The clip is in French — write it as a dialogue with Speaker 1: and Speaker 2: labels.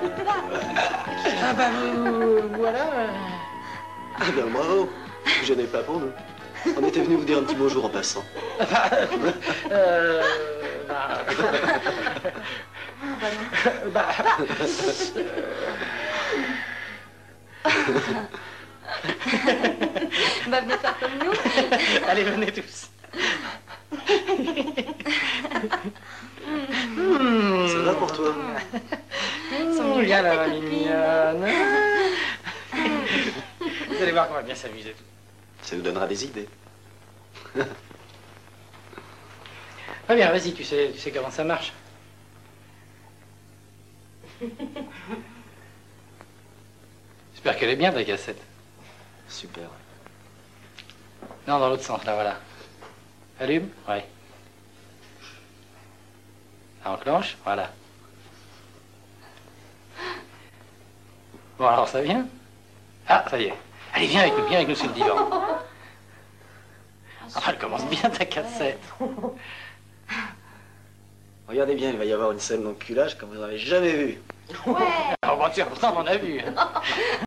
Speaker 1: Ah bah voilà.
Speaker 2: Ah ben bravo, vous gênez pas pour nous. On était venu vous dire un petit bonjour en passant.
Speaker 1: Bah,
Speaker 3: Bah, venez faire comme nous.
Speaker 1: allez, venez tous.
Speaker 2: Ça va pour toi?
Speaker 1: Regarde la mignonne. Vous allez voir qu'on va bien s'amuser.
Speaker 2: Ça vous donnera des idées.
Speaker 1: Très bien, vas-y, tu sais comment ça marche. J'espère qu'elle est bien, ta cassette.
Speaker 2: Super.
Speaker 1: Non, dans l'autre sens, là, voilà. Allume, ouais. Ça enclenche, voilà. Bon, alors, ça vient? Ah, ça y est. Allez, viens avec nous sur le divan. Enfin, elle commence bien, ta cassette.
Speaker 2: Regardez bien, il va y avoir une scène d'enculage comme vous n'avez jamais vu.
Speaker 3: Ouais.
Speaker 1: Alors, bon, tiens, pourtant, on en a vu.